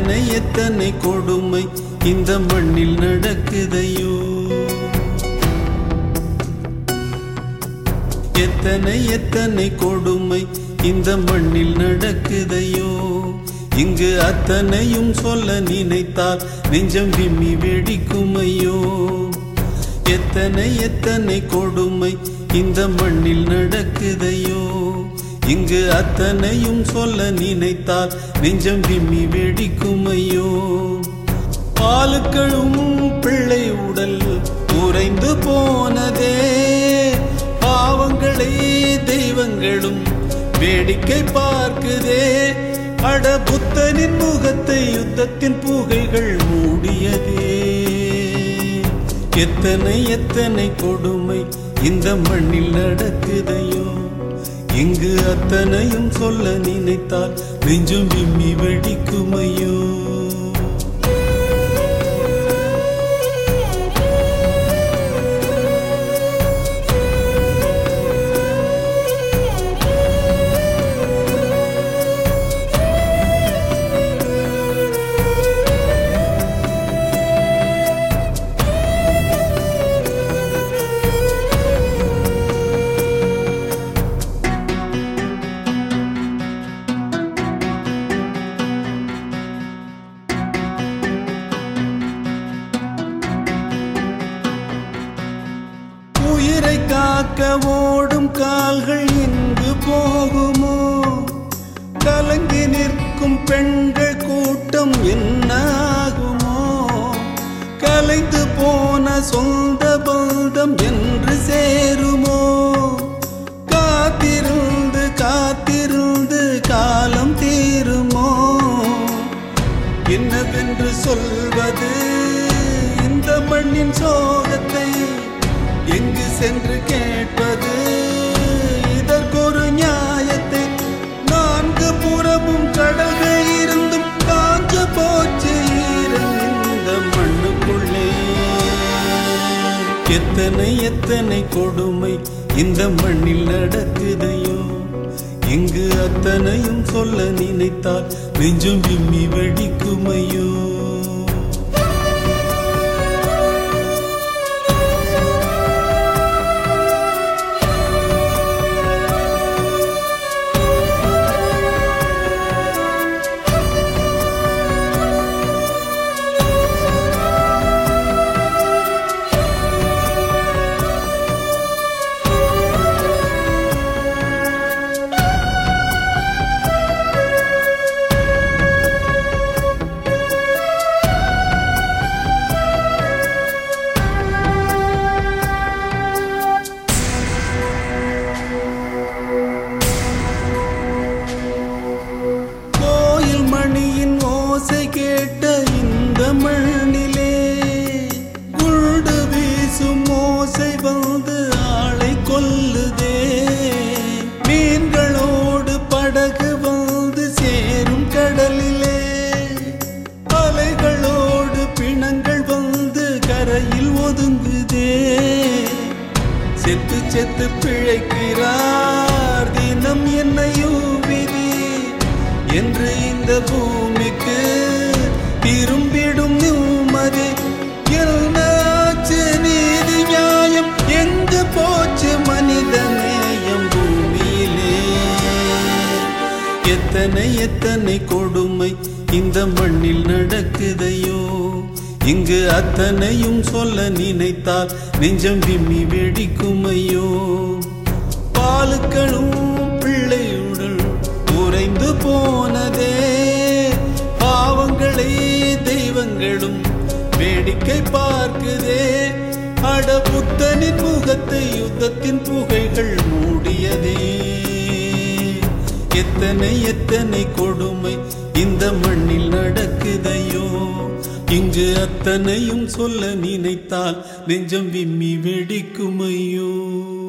எத்தனை எத்தனை கொடுமை இந்த மண்ணில் நடக்குதையோ. எத்தனை எத்தனை கொடுமை இந்த மண்ணில் நடக்குதையோ. இங்கு அத்தனையும் சொல்ல நினைத்தால் நெஞ்சம் விம்மி வெடிக்குமையோ. எத்தனை எத்தனை கொடுமை இந்த மண்ணில் நடக்குதையோ. இங்கு அத்தனையும் சொல்ல நினைத்தால் நெஞ்சம் விம்மி வெடிக்குமையோ. பாலுக்களும் பிள்ளை உடல் உறைந்து போனதே. பாவங்களை தெய்வங்களும் வேடிக்கை பார்க்குதே. அட புத்தனின் முகத்தை யுத்தத்தின் புகைகள் மூடியதே. எத்தனை எத்தனை கொடுமை இந்த மண்ணில் நடக்குதையோ. இங்கு அத்தனையும் சொல்ல நினைத்தால் நெஞ்சும் விம்மி வெடிக்குமையோ. உயிரை காக்க ஓடும் கால்கள் இங்கு போகுமோ. கலங்கி நிற்கும் பெண்கள் கூட்டம் என்ன ஆகுமோ. கலைந்து போன சொந்த பந்தம் என்று சேருமோ. காத்திருந்து காத்திருந்து காலம் தீருமோ. என்னவென்று சொல்வது இந்த மண்ணின் சோகத்தை. எங்கு சென்று கேட்பது இதற்கொரு நியாயத்தை. நான்கு புறமும் கடல்கள் இருந்தும் காஞ்ச போச்சு ஈரம் இந்த மண்ணுக்குள்ளே. எத்தனை எத்தனை கொடுமை இந்த மண்ணில் நடக்குதையோ. இங்கு அத்தனையும் சொல்ல நினைத்தால் நெஞ்சும் விம்மி வெடிக்குமையோ. கேட்ட இந்த மண்ணிலே குண்டு வீசும் ஓசை வந்து ஆளை கொல்லுதே. மீன்களோடு படகு வந்து சேரும் கடலிலே. அலைகளோடு பிணங்கள் வந்து கரையில் ஒதுங்குதே. செத்து செத்து பிழைக்கிறார் தினம் என்னையும் விதி என்று இந்த பூமிக்கு திரும்பிடும் நிம்மதி. என்னாச்சு நீதி நியாயம் எங்கு போச்சு மனித நேயம் பூமியிலே. எத்தனை எத்தனை கொடுமை இந்த மண்ணில் நடக்குதையோ. இங்கு அத்தனையும் சொல்ல நினைத்தால் நெஞ்சம் விம்மி வெடிக்குமையோ. பாலுக்களும் பிள்ளை உடல் உறைந்து போனதே. பாவங்களை தெய்வங்களும் வேடிக்கை பார்க்குதே. அட புத்தனின் முகத்தை யுத்தத்தின் புகைகள் மூடியதே. எத்தனை எத்தனை கொடுமை இந்த மண்ணில் நடக்குதையோ. இங்கு அத்தனையும் சொல்ல நினைத்தால் நெஞ்சம் விம்மி வெடிக்குமையோ.